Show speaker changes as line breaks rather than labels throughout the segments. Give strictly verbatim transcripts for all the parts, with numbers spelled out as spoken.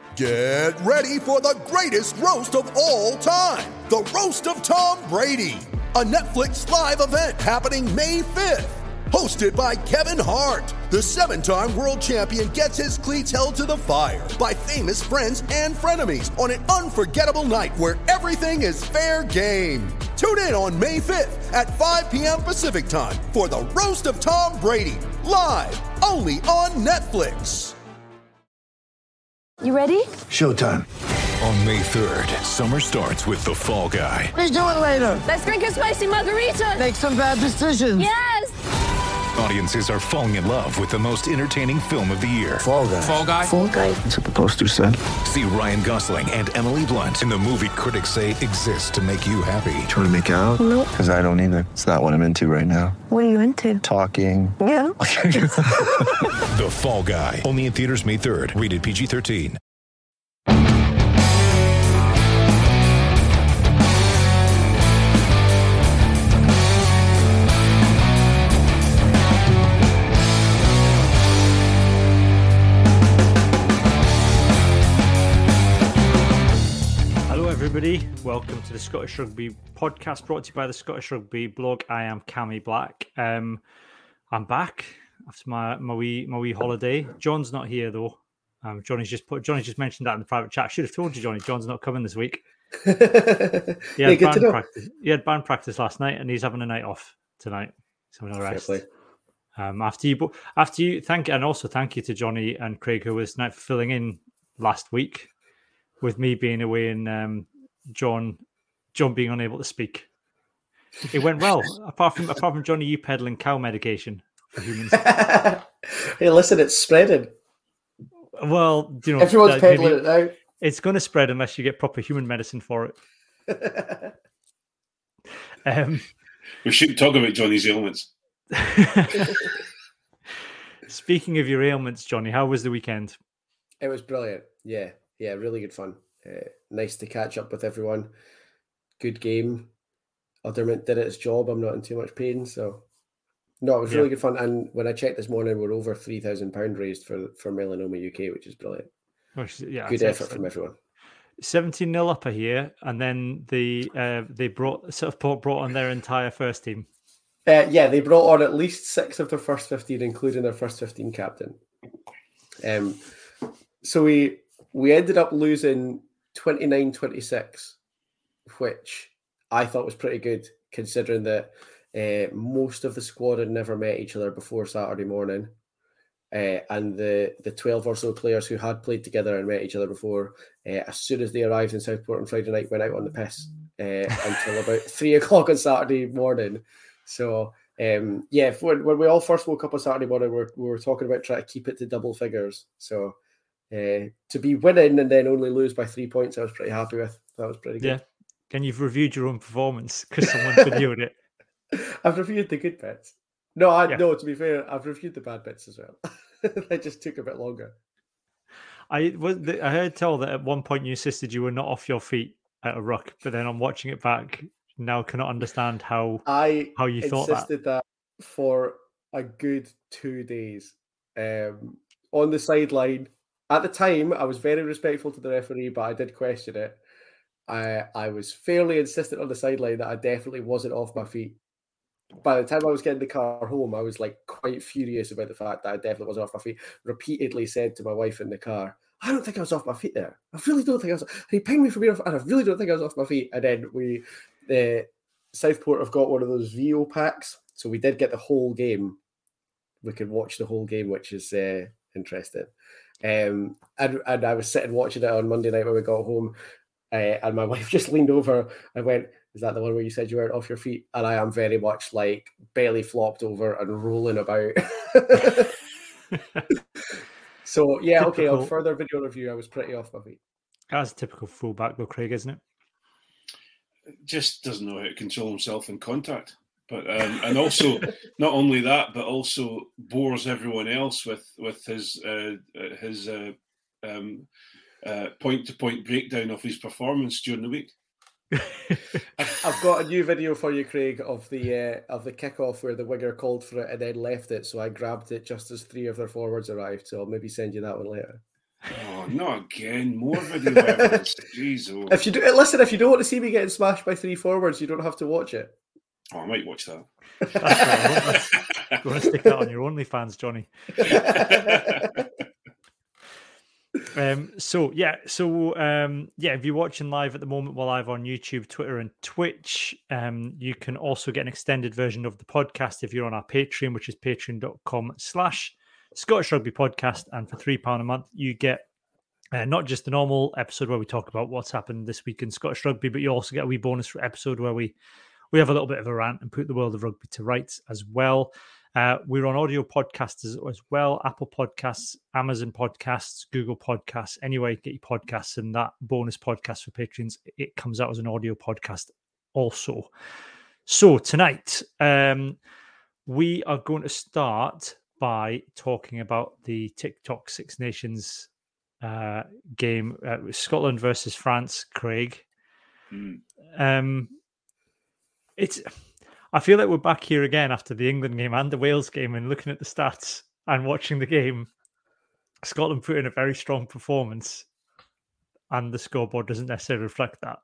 Get ready for the greatest roast of all time, the Roast of Tom Brady, a Netflix live event happening May fifth. Hosted by Kevin Hart, the seven-time world champion gets his cleats held to the fire by famous friends and frenemies on an unforgettable night where everything is fair game. Tune in on May fifth at five p.m. Pacific time for the Roast of Tom Brady, live only on Netflix.
You ready?
Showtime.
On May third, summer starts with The Fall Guy.
Let's do it later.
Let's drink a spicy margarita.
Make some bad decisions.
Yes!
Audiences are falling in love with the most entertaining film of the year.
Fall Guy.
Fall Guy?
Fall Guy.
That's what the poster said.
See Ryan Gosling and Emily Blunt in the movie critics say exists to make you happy.
Trying to make it out?
Nope.
Because I don't either. It's not what I'm into right now.
What are you into?
Talking.
Yeah.
The Fall Guy. Only in theaters May third. Rated P G thirteen.
Everybody, welcome to the Scottish Rugby podcast brought to you by the Scottish Rugby blog. I am Cammy Black. Um, I'm back after my, my wee my wee holiday. John's not here though. Um, Johnny's just put Johnny's just mentioned that in the private chat. I should have told you, Johnny. John's not coming this week. He had, yeah, band practice. he had band practice last night, and he's having a night off tonight. So no rest. Um, after you, after you, thank and also thank you to Johnny and Craig who was tonight for filling in last week with me being away and um, John, John being unable to speak. It went well, apart from apart from Johnny, you peddling cow medication for humans.
Hey, listen, it's spreading.
Well, you know,
everyone's
uh,
peddling it now.
It's going to spread unless you get proper human medicine for it. um,
we shouldn't talk about Johnny's ailments.
Speaking of your ailments, Johnny, how was the weekend?
It was brilliant. Yeah, yeah, really good fun. Uh, nice to catch up with everyone. Good game. Aldermont did its job. I'm not in too much pain. So, no, it was really yeah. good fun. And when I checked this morning, we're over three thousand pounds raised for, for Melanoma U K, which is brilliant.
Which, yeah,
good effort excellent. From everyone.
seventeen nil up a here. And then the uh, they brought sort of brought on their entire first team.
Uh, yeah, they brought on at least six of their first fifteen, including their first fifteen captain. Um, so we we ended up losing twenty-nine twenty-six, which I thought was pretty good, considering that uh, most of the squad had never met each other before Saturday morning. Uh, and the, the twelve or so players who had played together and met each other before, uh, as soon as they arrived in Southport on Friday night, went out on the piss uh, until about three o'clock on Saturday morning. So, um, yeah, when, when we all first woke up on Saturday morning, we were, we were talking about trying to keep it to double figures. So, Uh, to be winning and then only lose by three points, I was pretty happy with. That was pretty good.
Yeah. And you've reviewed your own performance because someone videoed it.
I've reviewed the good bits. No, I
yeah.
no. To be fair, I've reviewed the bad bits as well. They just took a bit longer.
I was. I heard tell that at one point you insisted you were not off your feet at a ruck, but then I'm watching it back now. Cannot understand how
I
how you thought that.
I insisted that for a good two days um, on the sideline. At the time, I was very respectful to the referee, but I did question it. I I was fairly insistent on the sideline that I definitely wasn't off my feet. By the time I was getting the car home, I was like quite furious about the fact that I definitely wasn't off my feet. Repeatedly said to my wife in the car, I don't think I was off my feet there. I really don't think I was. And he pinged me for being off, and I really don't think I was off my feet. And then we, the Southport have got one of those V O packs, so we did get the whole game. We could watch the whole game, which is uh, interesting. Um, and, and I was sitting watching it on Monday night when we got home, uh, and my wife just leaned over and went, is that the one where you said you weren't off your feet? And I am very much like belly flopped over and rolling about. So, yeah, typical. Okay, on further video review, I was pretty off my feet.
That's a typical fullback though, Craig, isn't it?
Just doesn't know how to control himself in contact. But um, and also not only that, but also bores everyone else with with his uh, his uh, um, uh, point-to-point breakdown of his performance during the week.
I've got a new video for you, Craig, of the uh, of the kickoff where the winger called for it and then left it. So I grabbed it just as three of their forwards arrived. So I'll maybe send you that one later.
Oh not again. More video evidence. Jeez, oh.
If you do, listen, if you don't want to see me getting smashed by three forwards, you don't have to watch it.
Oh, I might watch that.
That's right. Go and stick that on your OnlyFans, Johnny. Um, so yeah, so um, yeah, if you're watching live at the moment, we're live on YouTube, Twitter, and Twitch. Um, you can also get an extended version of the podcast if you're on our Patreon, which is patreon.com slash Scottish Rugby Podcast. And for three pounds a month, you get uh, not just the normal episode where we talk about what's happened this week in Scottish Rugby, but you also get a wee bonus episode where we we have a little bit of a rant and put the world of rugby to rights as well. Uh, we're on audio podcasts as, as well, Apple Podcasts, Amazon Podcasts, Google Podcasts. Anyway, get your podcasts, and that bonus podcast for patrons, it comes out as an audio podcast also. So tonight, um, we are going to start by talking about the TikTok Six Nations uh, game, uh, Scotland versus France, Craig. Mm. Um, it's... I feel like we're back here again after the England game and the Wales game, and looking at the stats and watching the game. Scotland put in a very strong performance, and the scoreboard doesn't necessarily reflect that.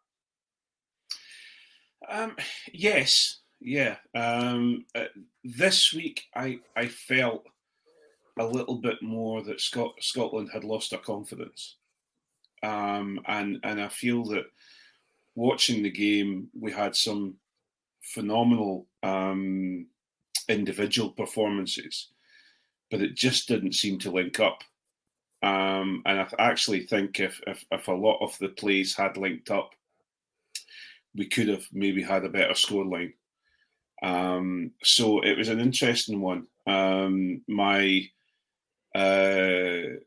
Um, yes, yeah. Um, uh, this week, I I felt a little bit more that Scot- Scotland had lost their confidence, um, and and I feel that watching the game, we had some phenomenal um, individual performances, but it just didn't seem to link up. Um, and I th- actually think if, if if a lot of the plays had linked up, we could have maybe had a better scoreline. Um, so it was an interesting one. Um, my uh,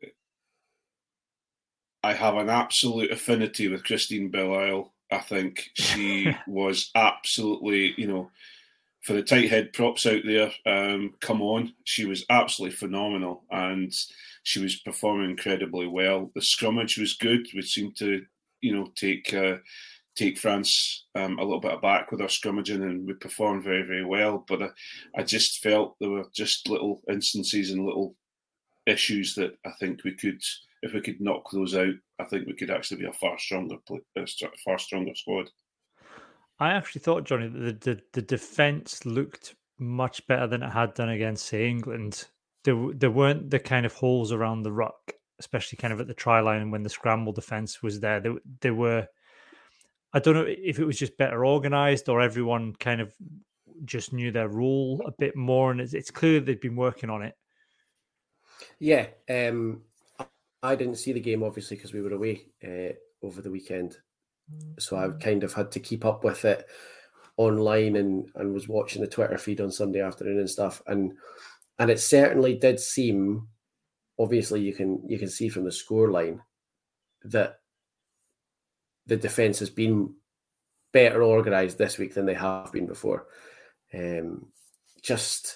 I have an absolute affinity with Christine Belial. I think she was absolutely, you know, for the tight head props out there, um, come on. She was absolutely phenomenal, and she was performing incredibly well. The scrummage was good. We seemed to, you know, take uh, take France um, a little bit aback with our scrummaging, and we performed very, very well. But I, I just felt there were just little instances and little issues that I think we could, if we could knock those out, I think we could actually be a far stronger, a far stronger squad.
I actually thought, Johnny, that the, the, the defence looked much better than it had done against, say, England. There, there weren't the kind of holes around the ruck, especially kind of at the try line when the scramble defence was there. There, there were, I don't know if it was just better organised or everyone kind of just knew their role a bit more, and it's, it's clear they've been working on it.
Yeah, um, I didn't see the game, obviously, because we were away uh, over the weekend. So I kind of had to keep up with it online and, and was watching the Twitter feed on Sunday afternoon and stuff. And and it certainly did seem, obviously you can you can see from the scoreline that the defence has been better organised this week than they have been before. Um, just...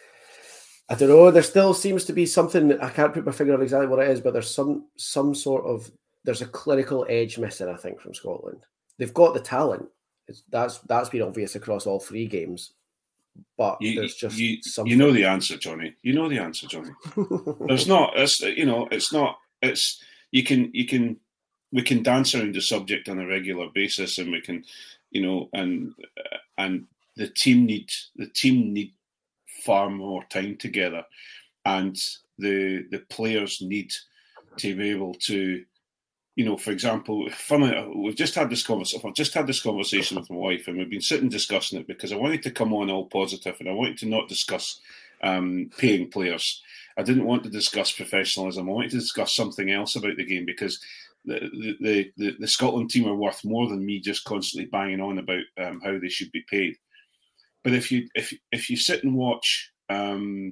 I don't know. There still seems to be something. I can't put my finger on exactly what it is, but there's some some sort of there's a clinical edge missing, I think, from Scotland. They've got the talent. It's, that's that's been obvious across all three games, but you, there's just
you,
something.
You know the answer, Johnny. You know the answer, Johnny. There's not. It's you know. It's not. It's you can you can we can dance around the subject on a regular basis, and we can, you know, and and the team need the team need. far more time together, and the the players need to be able to, you know, for example, funny, we've just had this conversation. I've just had this conversation with my wife, and we've been sitting discussing it because I wanted to come on all positive, and I wanted to not discuss um, paying players. I didn't want to discuss professionalism. I wanted to discuss something else about the game because the the the, the Scotland team are worth more than me just constantly banging on about um, how they should be paid. But if you if if you sit and watch, um,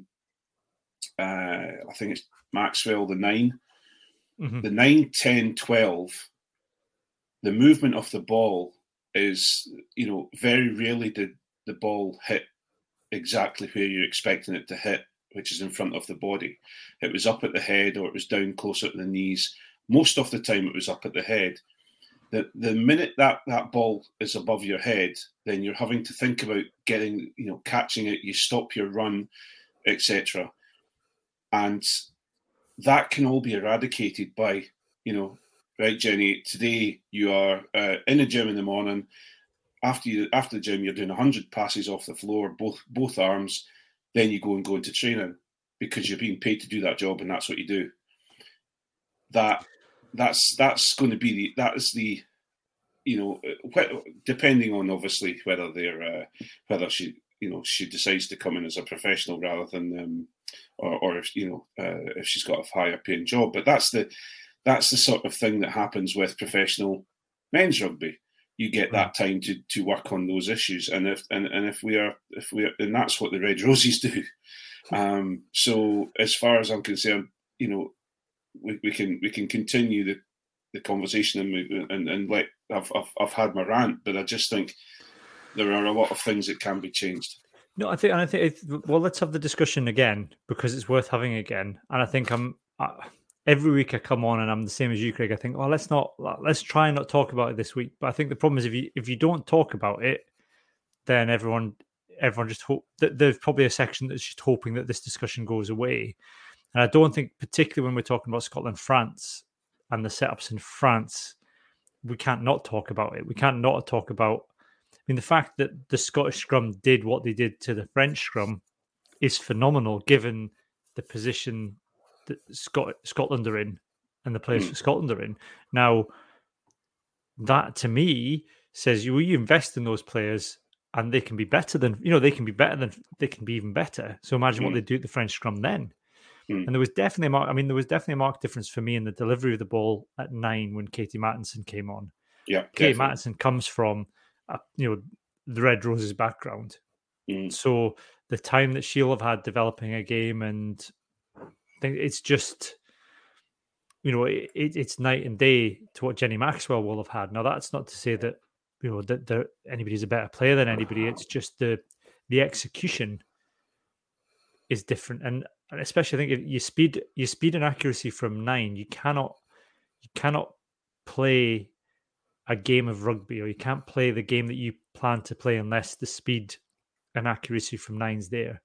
uh, I think it's Maxwell, the nine, mm-hmm. the nine, ten, twelve, the movement of the ball is, you know, very rarely did the ball hit exactly where you're expecting it to hit, which is in front of the body. It was up at the head or it was down closer to the knees. Most of the time it was up at the head. The the minute that, that ball is above your head, then you're having to think about getting, you know, catching it, you stop your run, et cetera. And that can all be eradicated by you know, right, Jenny, today you are uh, in the gym in the morning. After you after the gym, you're doing one hundred passes off the floor, both both arms. Then you go and go into training because you're being paid to do that job, and that's what you do. That that's that's going to be the that is the, you know, depending on obviously whether they're uh, whether she you know she decides to come in as a professional rather than um, or or if you know uh, if she's got a higher paying job. But that's the that's the sort of thing that happens with professional men's rugby. You get that time to to work on those issues, and if and, and if we are if we are, and that's what the Red Roses do. Um, so as far as I'm concerned, you know, we, we can we can continue the, the conversation and, and and let I've, I've I've had my rant, but I just think there are a lot of things that can be changed.
No, I think and I think it, well, let's have the discussion again because it's worth having again, and I think I'm. I, Every week I come on and I'm the same as you, Craig. I think, well, let's not, let's try and not talk about it this week. But I think the problem is if you if you don't talk about it, then everyone everyone just hope that there's probably a section that's just hoping that this discussion goes away. And I don't think, particularly when we're talking about Scotland, France, and the setups in France, we can't not talk about it. We can't not talk about. I mean, the fact that the Scottish scrum did what they did to the French scrum is phenomenal, given the position that Scot- Scotland are in and the players mm. for Scotland are in. Now, that to me says you, well, you invest in those players and they can be better than, you know, they can be better than, they can be even better. So imagine mm. what they do at the French scrum then. Mm. And there was definitely, a mark, I mean, there was definitely a marked difference for me in the delivery of the ball at nine when Katie Mattinson came on.
Yeah,
Katie Mattinson comes from, a, you know, the Red Roses background. Mm. So the time that she'll have had developing a game and I think it's just, you know, it, it's night and day to what Jenny Maxwell will have had. Now, that's not to say that, you know, that there, anybody's a better player than anybody. It's just the the execution is different, and, and especially I think if you speed you speed and accuracy from nine, you cannot you cannot play a game of rugby, or you can't play the game that you plan to play unless the speed and accuracy from nine's there.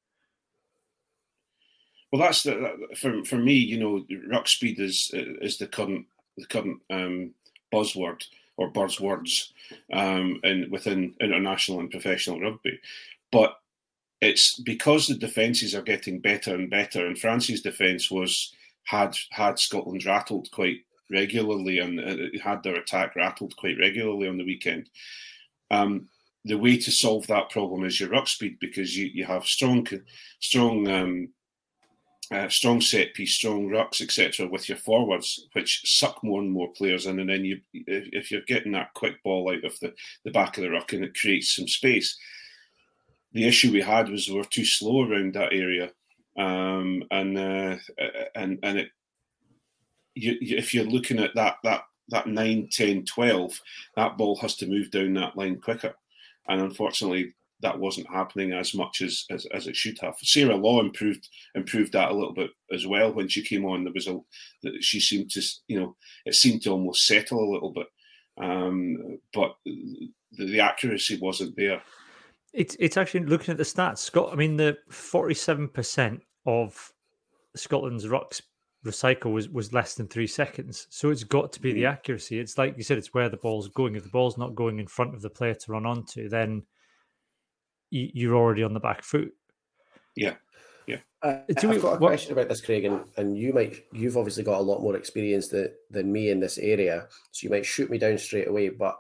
Well, that's the, for for me. You know, ruck speed is is the current the current um, buzzword or buzzwords um, in within international and professional rugby. But it's because the defences are getting better and better, and France's defence was had had Scotland rattled quite regularly, and it had their attack rattled quite regularly on the weekend. Um, the way to solve that problem is your ruck speed, because you you have strong strong. Um, Uh, strong set piece, strong rucks, et cetera, with your forwards, which suck more and more players in. And then you, if, if you're getting that quick ball out of the, the back of the ruck, and it creates some space. The issue we had was we were too slow around that area, um, and uh, and and it. You, you, if you're looking at that that that nine, ten, twelve, that ball has to move down that line quicker, and unfortunately, that wasn't happening as much as, as as it should have. Sarah Law improved improved that a little bit as well when she came on. There was a that she seemed to, you know, it seemed to almost settle a little bit, um, but the, the accuracy wasn't there.
It's it's actually looking at the stats, Scott. I mean, the forty-seven percent of Scotland's rucks recycle was was less than three seconds. So it's got to be mm. the accuracy. It's like you said, it's where the ball's going. If the ball's not going in front of the player to run onto, then you're already on the back foot.
Yeah, yeah.
Uh, I've we, got a what, question about this, Craig, and, and you might, you've obviously got a lot more experience than, than me in this area, so you might shoot me down straight away, but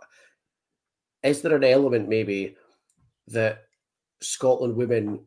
is there an element maybe that Scotland women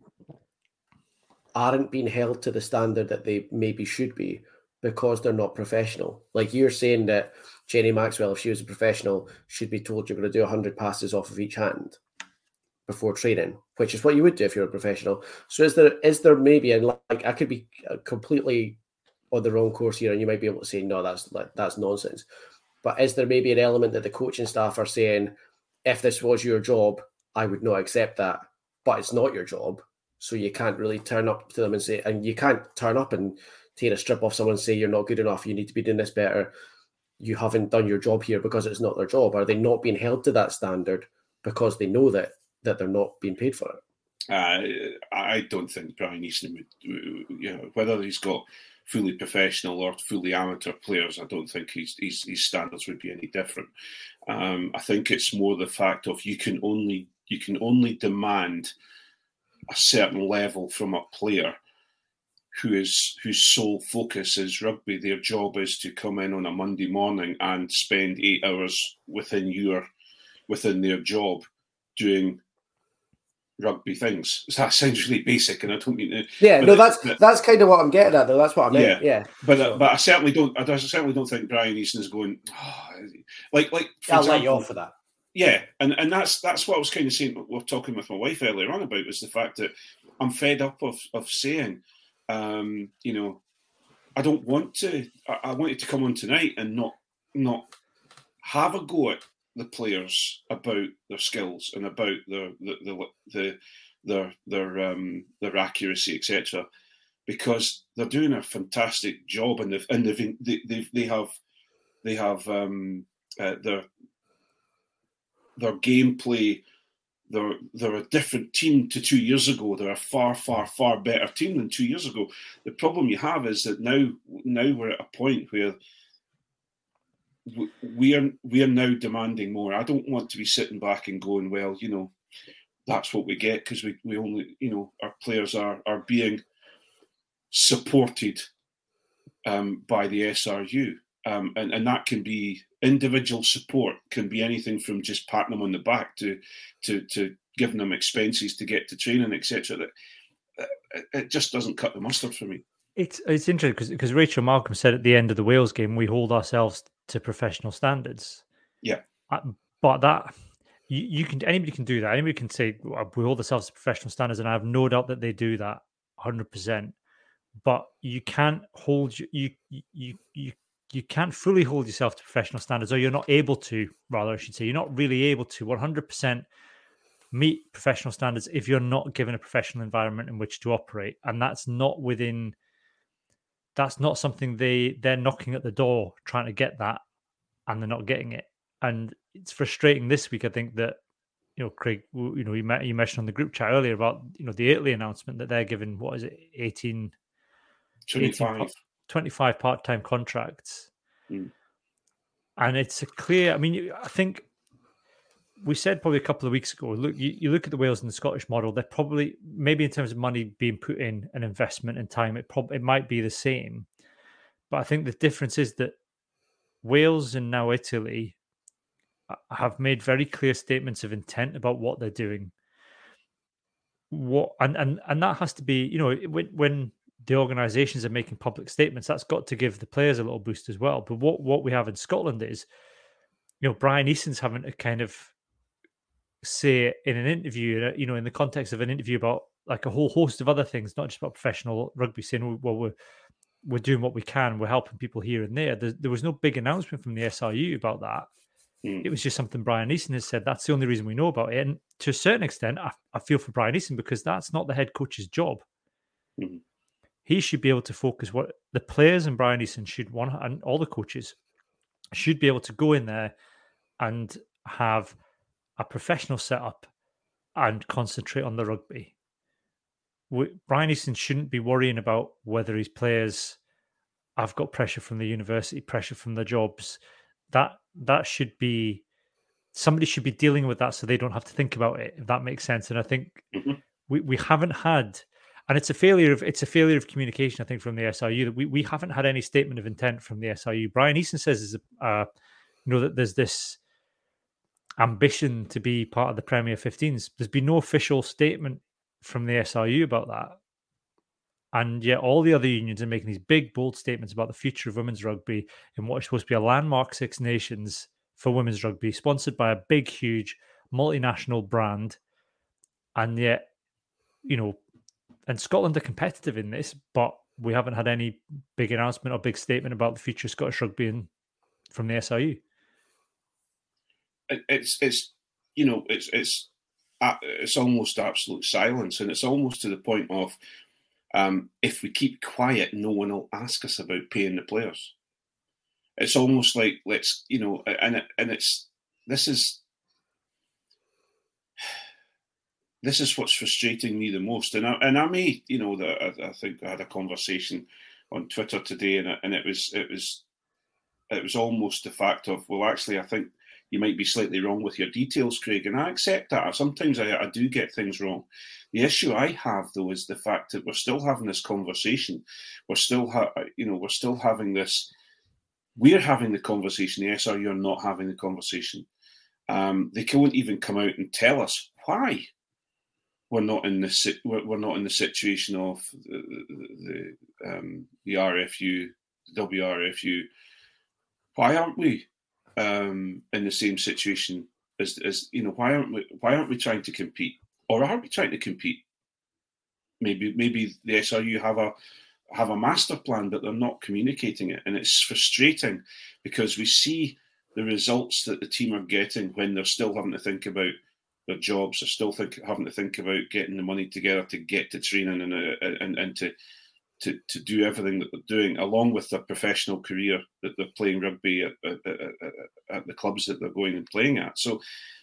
aren't being held to the standard that they maybe should be because they're not professional? Like you're saying that Jenny Maxwell, if she was a professional, should be told you're going to do one hundred passes off of each hand before training, which is what you would do if you're a professional. So is there is there maybe, and like I could be completely on the wrong course here, and you might be able to say, no, that's that's nonsense. But is there maybe an element that the coaching staff are saying, if this was your job, I would not accept that, but it's not your job, so you can't really turn up to them and say, and you can't turn up and take a strip off someone and say, you're not good enough, you need to be doing this better, you haven't done your job here, because it's not their job? Are they not being held to that standard because they know that that they're not being paid for it?
Uh, I don't think Brian Easton would, you know, whether he's got fully professional or fully amateur players, I don't think his, his, his standards would be any different. Um, I think it's more the fact of you can only you can only demand a certain level from a player who is whose sole focus is rugby. Their job is to come in on a Monday morning and spend eight hours within your within their job doing rugby things. That sounds really basic, and I don't mean to.
Yeah, no,
it,
that's
but,
that's kind of what I'm getting at, though. That's what I meant. Yeah, yeah.
But
so.
but I certainly don't. I certainly don't think Brian Easton is going. Oh, like like.
I'll
example,
let you off for that.
Yeah, and, and that's that's what I was kind of saying. We're talking with my wife earlier on about was the fact that I'm fed up of of saying, um, you know, I don't want to. I, I wanted to come on tonight and not not have a go at the players about their skills and about their the the, the their their um, their accuracy, et cetera, because they're doing a fantastic job and they've and they've, they they they have they have um, uh, their their gameplay. They're they're a different team to two years ago. They're a far far far better team than two years ago. The problem you have is that now now we're at a point where we are we are now demanding more. I don't want to be sitting back and going, well, you know, that's what we get because we, we only, you know, our players are are being supported um, by the S R U, um, and and that can be individual support, can be anything from just patting them on the back to to to giving them expenses to get to training, et cetera. That it just doesn't cut the mustard for me.
It's it's interesting because because Rachel Malcolm said at the end of the Wales game, we hold ourselves to professional standards.
Yeah,
uh, but that you, you can anybody can do that. Anybody can say well, we hold ourselves to professional standards, and I have no doubt that they do that one hundred percent. But you can't hold you you you you you can't fully hold yourself to professional standards, or you're not able to. Rather, I should say, you're not really able to one hundred percent meet professional standards if you're not given a professional environment in which to operate, and that's not within. That's not something they they're knocking at the door trying to get that, and they're not getting it. And it's frustrating this week. I think that you know, Craig, you know, you, met, you mentioned on the group chat earlier about you know the Italy announcement that they're giving what is it, eighteen,
twenty-five,
eighteen, twenty-five part-time contracts,
mm.
and it's a clear. I mean, I think we said probably a couple of weeks ago. Look, you, you look at the Wales and the Scottish model. They're probably maybe in terms of money being put in and investment and time. It probably it might be the same, but I think the difference is that Wales and now Italy have made very clear statements of intent about what they're doing. What and and and that has to be, you know, when when the organisations are making public statements, that's got to give the players a little boost as well. But what what we have in Scotland is, you know, Brian Easton's having to kind of say in an interview, you know, in the context of an interview about like a whole host of other things, not just about professional rugby, saying, well, we're, we're doing what we can, we're helping people here and there. There, there was no big announcement from the S R U about that. Mm. It was just something Brian Easton has said. That's the only reason we know about it. And to a certain extent, I, I feel for Brian Easton because that's not the head coach's job. Mm. He should be able to focus what the players and Brian Easton should want, and all the coaches should be able to go in there and have a professional setup and concentrate on the rugby. We, Brian Easton shouldn't be worrying about whether his players have got pressure from the university, pressure from their jobs. That that should be somebody should be dealing with that so they don't have to think about it, if that makes sense. And I think mm-hmm. we, we haven't had, and it's a failure of it's a failure of communication, I think, from the S R U that we, we haven't had any statement of intent from the S R U. Brian Easton says is a, uh, you know that there's this ambition to be part of the Premier fifteens. There's been no official statement from the S R U about that. And yet all the other unions are making these big, bold statements about the future of women's rugby in what is supposed to be a landmark Six Nations for women's rugby, sponsored by a big, huge multinational brand. And yet, you know, and Scotland are competitive in this, but we haven't had any big announcement or big statement about the future of Scottish rugby in, from the S R U.
It's it's you know it's it's it's almost absolute silence, and it's almost to the point of um, if we keep quiet, no one will ask us about paying the players. It's almost like let's you know, and it, and it's this is this is what's frustrating me the most, and I and I may you know that I, I think I had a conversation on Twitter today, and it, and it was it was it was almost the fact of, well, actually, I think you might be slightly wrong with your details, Craig, and I accept that. Sometimes I, I do get things wrong. The issue I have, though, is the fact that we're still having this conversation. We're still, ha- you know, we're still having this. We're having the conversation. The S R U are not having the conversation. Um, they can't even come out and tell us why we're not in this. We're not in the situation of the the, um, the R F U, W R F U. Why aren't we um, in the same situation as, as you know? Why aren't we? Why aren't we trying to compete, or are we trying to compete? Maybe maybe the S R U have a have a master plan, but they're not communicating it, and it's frustrating because we see the results that the team are getting when they're still having to think about their jobs, they're still think, having to think about getting the money together to get to training and uh, and, and to, to to do everything that they're doing, along with their professional career that they're playing rugby at, at, at, at the clubs that they're going and playing at. So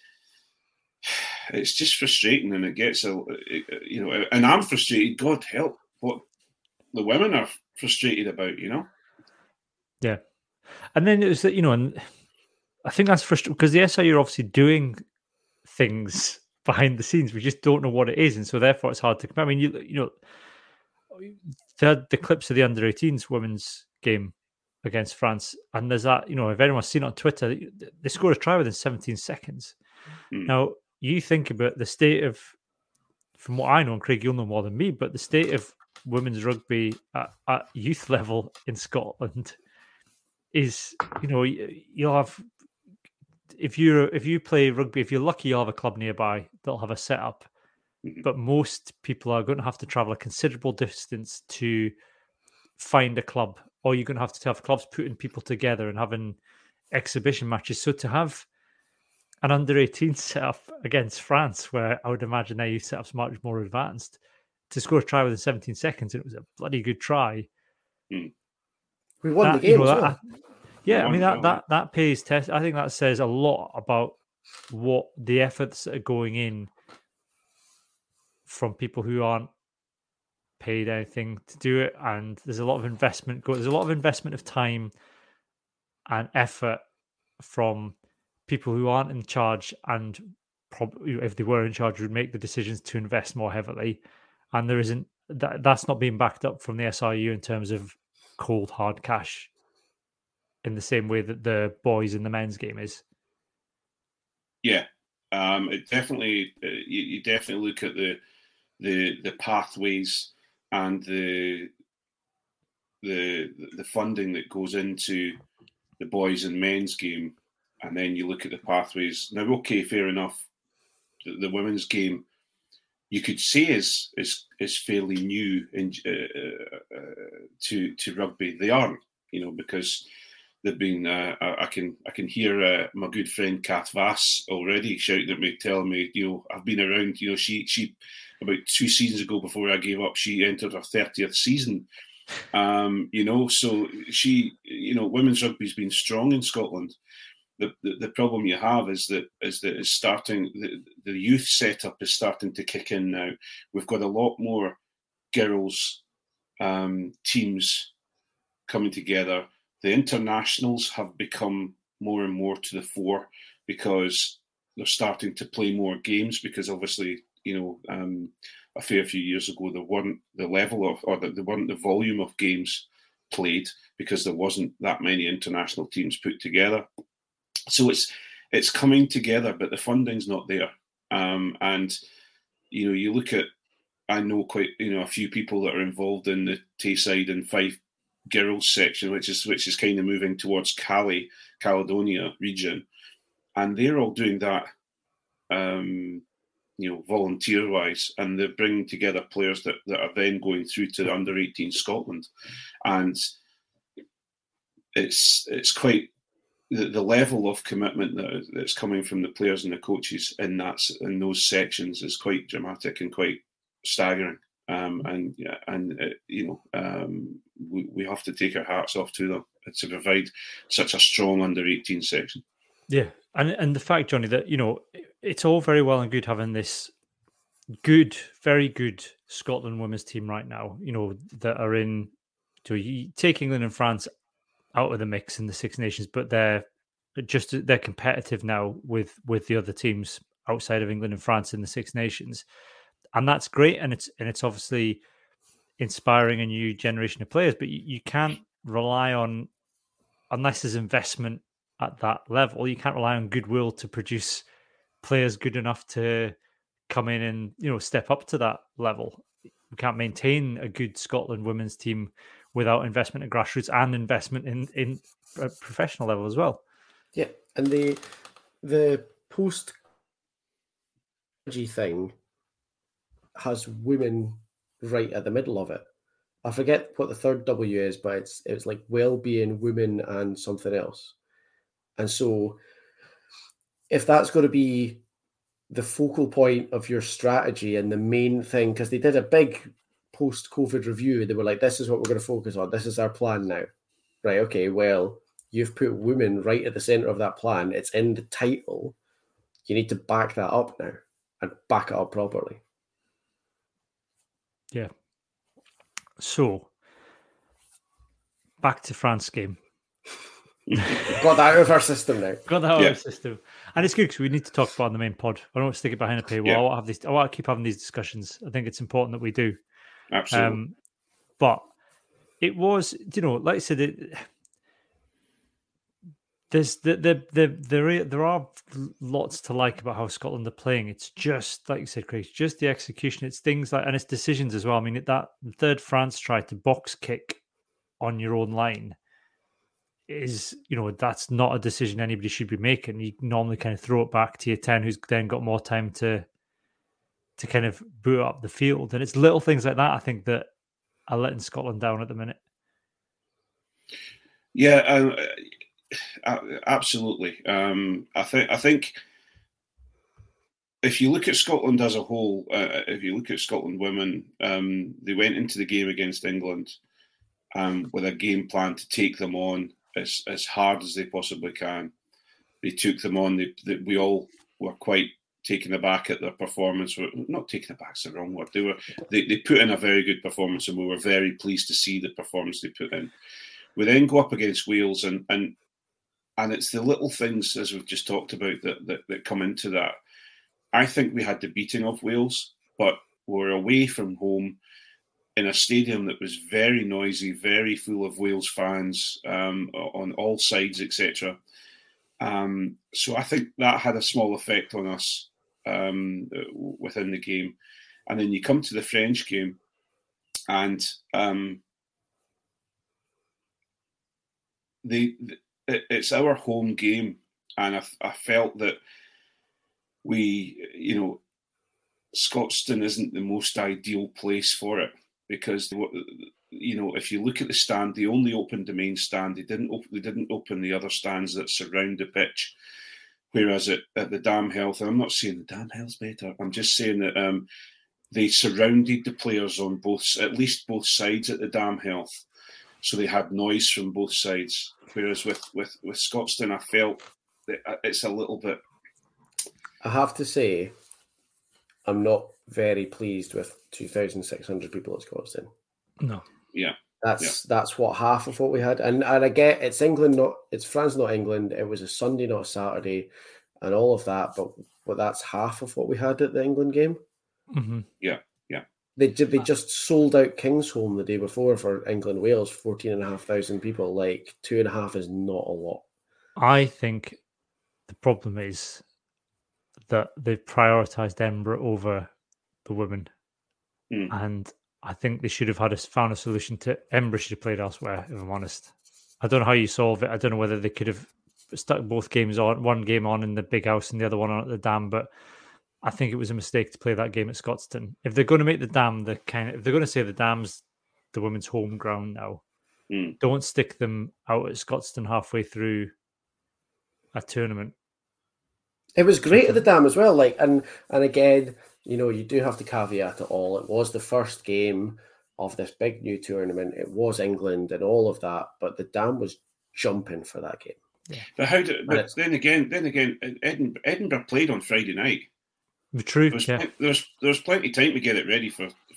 it's just frustrating, and it gets a you know, and I'm frustrated. God help what the women are frustrated about, you know.
Yeah, and then it was that, you know, and I think that's frustrating because the S R U are obviously doing things behind the scenes. We just don't know what it is, and so therefore it's hard to compare. I mean, you you know, they had the clips of the under eighteens women's game against France, and there's that, you know, if anyone's seen it on Twitter, they scored a try within seventeen seconds. Mm. Now, you think about the state of, from what I know, and Craig, you'll know more than me, but the state of women's rugby at, at youth level in Scotland is, you know, you'll have, if you if you play rugby, if you're lucky, you'll have a club nearby that'll have a setup. But most people are going to have to travel a considerable distance to find a club, or you're going to have to have clubs putting people together and having exhibition matches. So to have an under eighteen setup against France, where I would imagine their youth setup's much more advanced, to score a try within seventeen seconds, and it was a bloody good try.
Mm. We won
that,
the game.
You know,
as well.
that, yeah, I mean that that that pays test. I think that says a lot about what the efforts that are going in from people who aren't paid anything to do it, and there's a lot of investment. There's a lot of investment of time and effort from people who aren't in charge, and probably if they were in charge, would make the decisions to invest more heavily. And there isn't that. That's not being backed up from the S R U in terms of cold hard cash, in the same way that the boys in the men's game is.
Yeah, um, it definitely. Uh, you, you definitely look at the the the pathways and the the the funding that goes into the boys and men's game, and then you look at the pathways. Now, okay, fair enough. The, the women's game, you could say, is is is fairly new in, uh, uh, to to rugby. They aren't, you know, because they've been. Uh, I can I can hear uh, my good friend Kath Vass already shouting at me, telling me, you know, I've been around. You know, she she about two seasons ago, before I gave up, she entered her thirtieth season. Um, you know, so she, you know, women's rugby's been strong in Scotland. The, the the problem you have is that is that it's starting. The, the youth setup is starting to kick in now. We've got a lot more girls um, teams coming together. The internationals have become more and more to the fore because they're starting to play more games. Because obviously, you know, um, a fair few years ago there weren't the level of, or there weren't the volume of games played because there wasn't that many international teams put together. So it's it's coming together, but the funding's not there. Um, and you know, you look at, I know quite, you know, a few people that are involved in the Tayside and Fife girls section, which is which is kind of moving towards Cali, Caledonia region, and they're all doing that, um, you know, volunteer wise, and they're bringing together players that, that are then going through to the under eighteen Scotland, and it's it's quite. The, the level of commitment that, that's coming from the players and the coaches in that in those sections is quite dramatic and quite staggering. Um, and and uh, you know, um, we, we have to take our hats off to them to provide such a strong under eighteen section.
Yeah, and and the fact, Johnny, that, you know, it's all very well and good having this good, very good Scotland women's team right now, you know, that are in so you take England and France out of the mix in the Six Nations, but they're just they're competitive now with with the other teams outside of England and France in the Six Nations, and that's great. And it's and it's obviously inspiring a new generation of players. But you, you can't rely on, unless there's investment at that level, you can't rely on goodwill to produce players good enough to come in and, you know, step up to that level. We can't maintain a good Scotland women's team without investment in grassroots and investment in in a professional level as well.
Yeah, and the the post thing has women right at the middle of it. I forget what the third W is, but it's it's like well-being, women, and something else. And so, if that's going to be the focal point of your strategy and the main thing, because they did a big post-COVID review, they were like, "This is what we're going to focus on. This is our plan now." Right? Okay. Well, you've put women right at the center of that plan. It's in the title. You need to back that up now and back it up properly.
Yeah. So, back to France game.
Got that out of our system now.
Got that out
Yeah.
of our system. And it's good because we need to talk about it on the main pod. I don't want to stick it behind a paywall.
Yeah.
I want to have these. I want to keep having these discussions. I think it's important that we do.
Absolutely.
Um, but it was, you know, like I said, it, there's the, the, the, there, there are lots to like about how Scotland are playing. It's just, like you said, Craig, it's just the execution. It's things like, and it's decisions as well. I mean, that third France try to box kick on your own line is, you know, that's not a decision anybody should be making. You normally kind of throw it back to your ten, who's then got more time to to kind of boot up the field. And it's little things like that, I think, that are letting Scotland down at the minute.
Yeah, um, absolutely. Um, I think I think if you look at Scotland as a whole, uh, if you look at Scotland women, um, they went into the game against England um, with a game plan to take them on as as hard as they possibly can. They took them on. They, they, we all were quite taken aback at their performance. Not taken aback is the wrong word. They were they, they put in a very good performance, and we were very pleased to see the performance they put in. We then go up against Wales, and and and it's the little things, as we've just talked about, that that, that come into that. I think we had the beating of Wales, but we're away from home in a stadium that was very noisy, very full of Wales fans um, on all sides, et cetera. Um, so I think that had a small effect on us um, within the game. And then you come to the French game, and um, the, the it's our home game, and I, I felt that we, you know, Scotstoun isn't the most ideal place for it. Because, you know, if you look at the stand, they only opened the main stand. They didn't open, they didn't open the other stands that surround the pitch. Whereas at, at the Dam Health, and I'm not saying the Dam Health's better. I'm just saying that um, they surrounded the players on both, at least both sides at the Dam Health, so they had noise from both sides. Whereas with with with Scotstoun, I felt that it's a little bit.
I have to say, I'm not very pleased with two thousand six hundred people at Scotstoun.
No.
Yeah.
That's
yeah.
that's what half of what we had. And and I get it's England, not it's France, not England. It was a Sunday, not a Saturday, and all of that. But but that's half of what we had at the England game.
Mm-hmm.
Yeah, yeah.
They they just sold out Kingsholm the day before for England Wales, fourteen and a half thousand people. Like two and a half is not a lot.
I think the problem is that they've prioritised Edinburgh over the women,
mm.
and I think they should have had a, found a solution to Edinburgh should have played elsewhere. If I'm honest, I don't know how you solve it. I don't know whether they could have stuck both games on, one game on in the big house and the other one on at the Dam. But I think it was a mistake to play that game at Scotstoun. If they're going to make the Dam the kind of, if they're going to say the Dam's the women's home ground now,
mm.
don't stick them out at Scotstoun halfway through a tournament.
It was great at the Dam as well. Like, and and again, you know, you do have to caveat it all. It was the first game of this big new tournament. It was England and all of that, but the Dam was jumping for that game.
Yeah.
But how? Do, but then again, then again, Edinburgh, Edinburgh played on Friday night.
True.
There's,
yeah.
there's there's plenty of time to get it ready for, for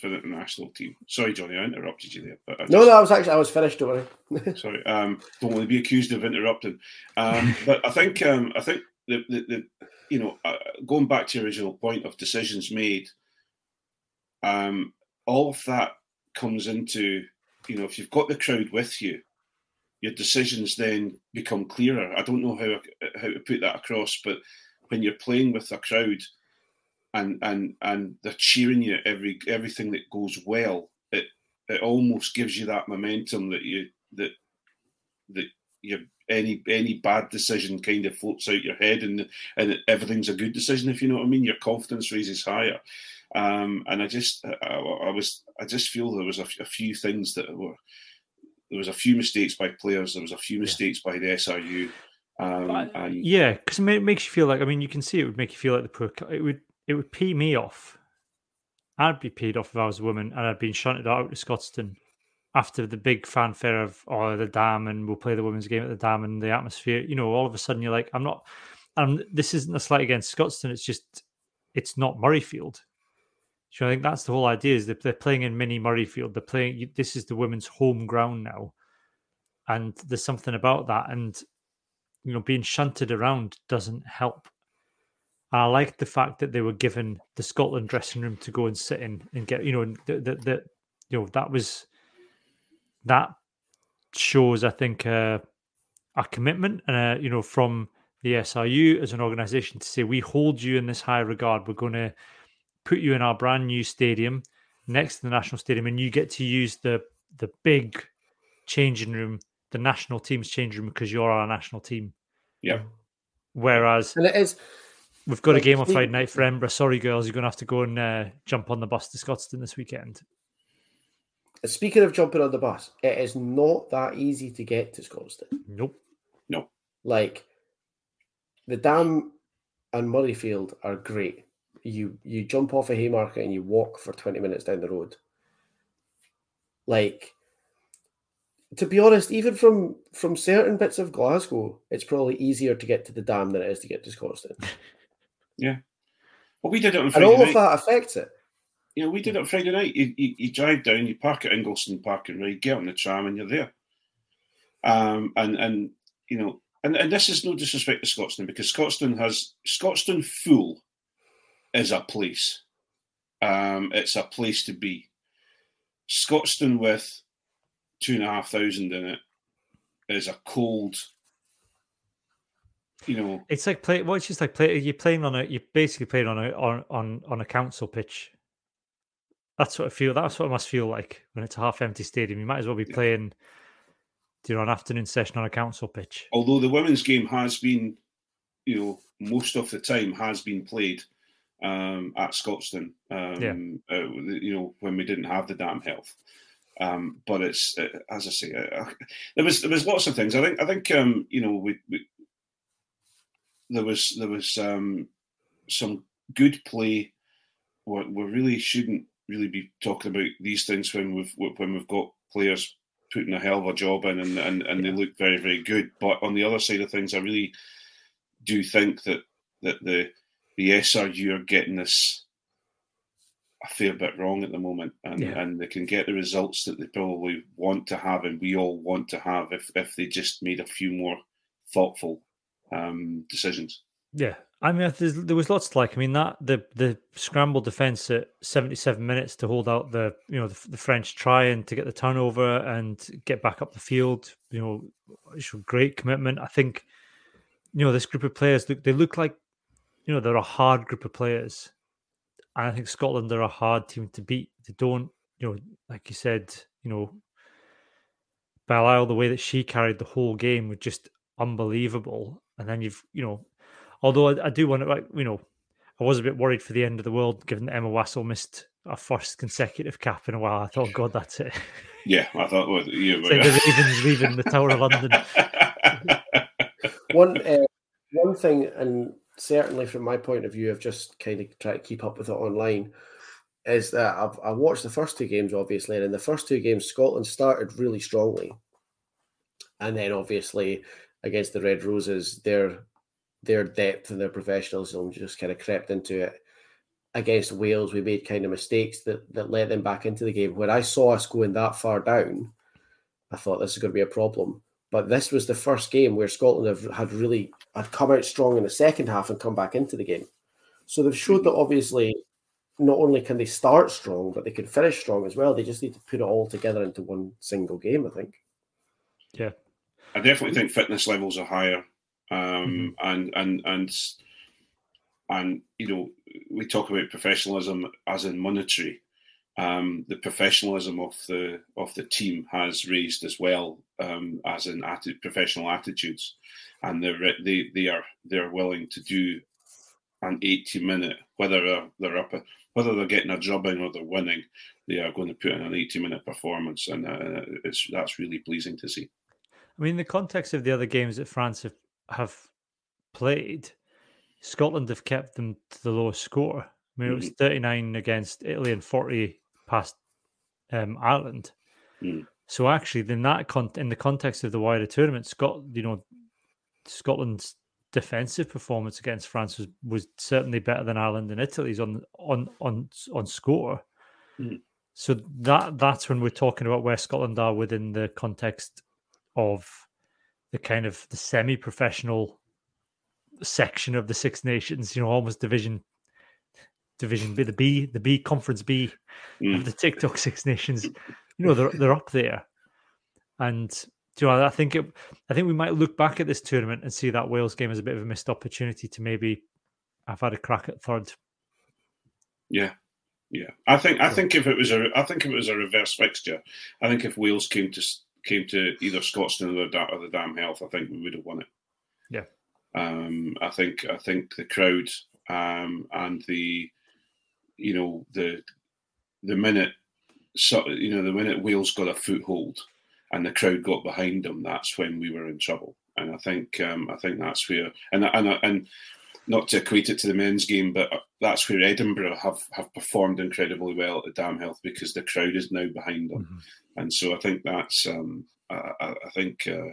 for the national team. Sorry, Johnny, I interrupted you there. But I
no,
just,
no, I was actually I was finished. Don't worry.
sorry, um, don't want to be accused of interrupting. Um, but I think um, I think the, the, the you know uh, going back to your original point of decisions made, um, all of that comes into, you know, if you've got the crowd with you, your decisions then become clearer. I don't know how how to put that across, but when you're playing with a crowd and and and they're cheering you every everything that goes well, it it almost gives you that momentum that you that that you any any bad decision kind of floats out your head, and and everything's a good decision, if you know what I mean. Your confidence raises higher. Um, and I just, I, I was, I just feel there was a, a few things that were, there was a few mistakes by players. There was a few mistakes yeah. by the S R U. Um,
uh,
and
yeah, because it makes you feel like, I mean, you can see it would make you feel like the poor, it would, it would pay me off. I'd be paid off if I was a woman and I'd been shunted out to Scotstoun after the big fanfare of, oh, the Dam, and we'll play the women's game at the Dam, and the atmosphere, you know, all of a sudden you're like, I'm not, I'm, this isn't a slight against Scotstoun. It's just, it's not Murrayfield. So I think that's the whole idea, is that they're playing in mini Murrayfield. They're playing, this is the women's home ground now. And there's something about that. And, you know, being shunted around doesn't help. And I like the fact that they were given the Scotland dressing room to go and sit in and get, you know, the, the, the you know, that was, that shows, I think, uh, a commitment, uh, you know, from the S R U as an organisation to say, we hold you in this high regard. We're going to put you in our brand new stadium next to the national stadium, and you get to use the the big changing room, the national team's changing room, because you're our national team.
Yeah.
Whereas
and it is,
we've got
like,
a game on Friday night for Edinburgh. Sorry, girls, you're going to have to go and uh, jump on the bus to Scotstoun this weekend.
Speaking of jumping on the bus, it is not that easy to get to Scotstoun.
Nope.
No.
Like, the Dam and Murrayfield are great. You you jump off a Haymarket and you walk for twenty minutes down the road. Like, to be honest, even from, from certain bits of Glasgow, it's probably easier to get to the Dam than it is to get to Scotstoun.
Yeah. Well, we did it on
and
Friday
all
night.
of that affects it.
You know, we did it on Friday night. You, you, you drive down, you park at Ingleson Park and Ride, get on the tram, and you're there. Um, and, and you know, and, and this is no disrespect to Scotstoun, because Scotstoun has, Scotstoun Full is a place. Um, it's a place to be. Scotstoun with two and a half thousand in it is a cold, you know.
It's like play. Well, it's just like play. You're playing on a. You're basically playing on a on on, on a council pitch. That's what I feel. That's what it must feel like when it's a half-empty stadium. You might as well be playing, you know, an afternoon session on a council pitch.
Although the women's game has been, you know, most of the time has been played um, at Scotstoun. Um, yeah. uh, you know, when we didn't have the Dam Health. Um, but it's uh, as I say, uh, there was there was lots of things. I think I think um, you know we, we there was there was um, some good play. We we really shouldn't really be talking about these things when we've when we've got players putting a hell of a job in and, and, and they look very, very good. But on the other side of things, I really do think that that the the S R U are getting this a fair bit wrong at the moment, and, yeah. and they can get the results that they probably want to have, and we all want to have, if if they just made a few more thoughtful um, decisions.
Yeah. I mean, there was lots to like. I mean, that the the scramble defence at seventy-seven minutes to hold out the you know the, the French try and to get the turnover and get back up the field. You know, it's a great commitment. I think you know this group of players look they look like you know they're a hard group of players, and I think Scotland are a hard team to beat. They don't you know like you said you know Belial, the way that she carried the whole game was just unbelievable. And then you've you know. Although I, I do want to, like, you know, I was a bit worried for the end of the world, given that Emma Wassell missed a first consecutive cap in a while. I thought, God, that's it.
Yeah, I thought, well, yeah,
it's like the Ravens leaving the Tower of London.
one, uh, one thing, and certainly from my point of view, I've just kind of tried to keep up with it online, is that I've I watched the first two games, obviously, and in the first two games, Scotland started really strongly. And then, obviously, against the Red Roses, they're their depth and their professionalism just kind of crept into it. against Wales, we made kind of mistakes that, that let them back into the game. When I saw us going that far down, I thought this is going to be a problem. But this was the first game where Scotland have, had really had come out strong in the second half and come back into the game. So they've showed that obviously not only can they start strong, but they can finish strong as well. They just need to put it all together into one single game, I think.
Yeah.
I definitely think fitness levels are higher. Um, mm-hmm. and, and, and, and, you know, we talk about professionalism as in monetary. Um, the professionalism of the of the team has raised as well, um, as in atti- professional attitudes, and they're they they are they're willing to do an eighty minute, whether they're, they're up, a, whether they're getting a drubbing or they're winning, they are going to put in an eighty minute performance, and uh, it's that's really pleasing to see.
I mean, in the context of the other games that France have, have played, Scotland have kept them to the lowest score. I mean, it was thirty-nine against Italy and forty past um, Ireland. Mm. So actually, in that con- in the context of the wider tournament, Scot, you know, Scotland's defensive performance against France was, was certainly better than Ireland and Italy's on on on on score. Mm. So that that's when we're talking about where Scotland are within the context of the kind of the semi-professional section of the Six Nations. You know, almost division. Division B, the B, the B Conference B mm. of the TikTok Six Nations, you know, they're they're up there, and you know, I think it, I think we might look back at this tournament and see that Wales game as a bit of a missed opportunity to maybe have had a crack at third.
Yeah, yeah. I think I think if it was a I think if it was a reverse fixture, I think if Wales came to came to either Scotstoun or the, or the Dam Health, I think we would have won it.
Yeah.
Um, I think I think the crowd um, and the you know the the minute so you know the minute Wales got a foothold and the crowd got behind them, that's when we were in trouble. And I think um, I think that's where and and and not to equate it to the men's game, but that's where Edinburgh have, have performed incredibly well at the Dam Health because the crowd is now behind them. Mm-hmm. And so I think that's um, I, I think uh,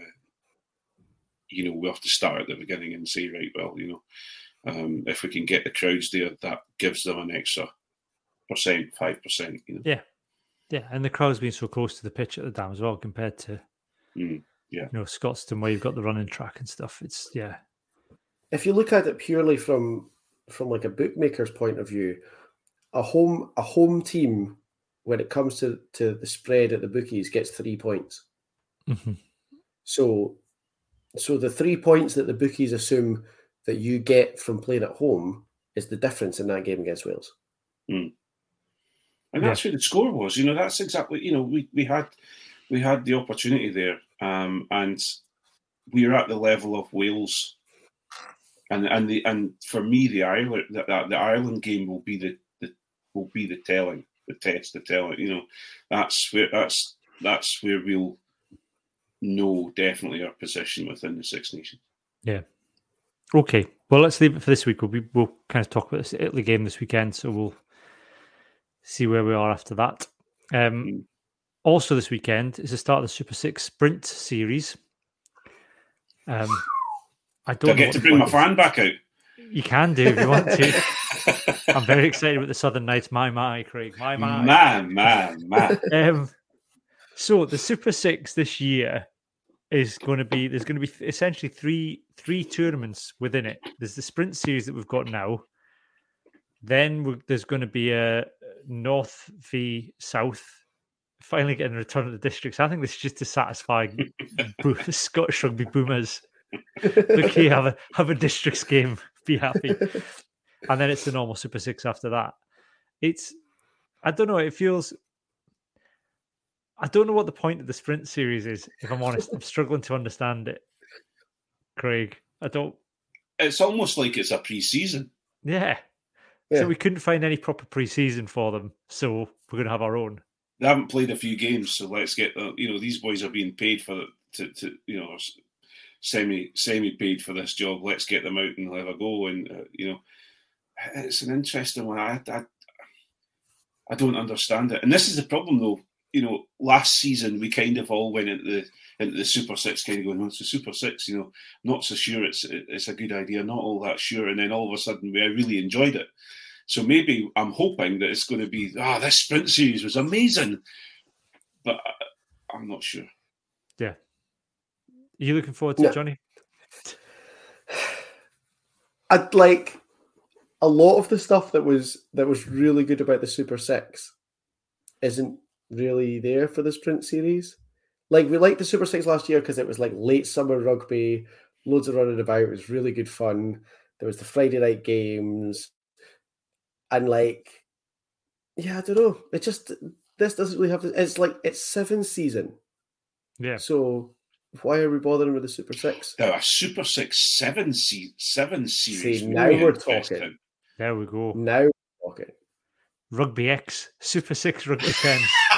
you know we have to start at the beginning and say, right, well, you know. Um, if we can get the crowds there, that gives them an extra percent, five percent. You know?
Yeah, yeah, and the crowd's been so close to the pitch at the Dam as well compared to,
mm, yeah,
you know, Scotstoun where you've got the running track and stuff. It's yeah.
If you look at it purely from from like a bookmaker's point of view, a home a home team when it comes to, to the spread at the bookies gets three points.
Mm-hmm.
So, so the three points that the bookies assume that you get from playing at home is the difference in that game against Wales.
Mm. And that's yeah. where the score was. You know, that's exactly, you know, we, we had we had the opportunity there um, and we are at the level of Wales. And and the and for me, the Ireland the, the Ireland game will be the, the will be the telling, the test, the telling. You know, that's where that's that's where we'll know definitely our position within the Six Nations.
Yeah. Okay, well, let's leave it for this week. We'll, be, we'll kind of talk about this Italy game this weekend, so we'll see where we are after that. Um, mm. Also this weekend is the start of the Super Six Sprint Series. Um, I don't
Do I get to bring my fan back out?
You can do if you want to. I'm very excited about the Southern Nights. My, my, Craig. My, my.
Man, man, man.
um, so the Super Six this year is going to be, there's going to be essentially three three tournaments within it. There's the Sprint Series that we've got now. Then we, there's going to be a North v South, finally getting a return to the districts. I think this is just to satisfy the Scottish rugby boomers. Okay, have a, have a districts game, be happy. And then it's the normal Super Six after that. It's, I don't know, it feels... I don't know what the point of the Sprint Series is, if I'm honest. I'm struggling to understand it, Craig. I don't...
It's almost like it's a pre-season.
Yeah. yeah. So we couldn't find any proper pre-season for them, so we're going to have our own.
They haven't played a few games, so let's get... The, you know, these boys are being paid for... To, to you know, semi, semi-paid for this job. Let's get them out and have a go. And, uh, you know, it's an interesting one. I, I, I don't understand it. And this is the problem, though. You know, last season we kind of all went into the into the Super Six, kind of going, "Oh, it's the Super Six." You know, not so sure it's it's a good idea, not all that sure. And then all of a sudden, we I really enjoyed it. So maybe I'm hoping that it's going to be, ah, oh, this sprint series was amazing. But I, I'm not sure.
Yeah. Are you looking forward to
no.
it, Johnny?
I'd like a lot of the stuff that was that was really good about the Super Six isn't really there for the sprint series. Like, we liked the Super Six last year because it was like late summer rugby, loads of running about. It was really good fun. There was the Friday night games. And like, yeah, I don't know. It just, this doesn't really have, it's like, it's seventh season.
Yeah.
So why are we bothering with the Super Six?
Now, a Super Six seven, se- seven series.
See, now we're talking.
There we go.
Now we're talking.
Rugby X, Super Six, Rugby Ten.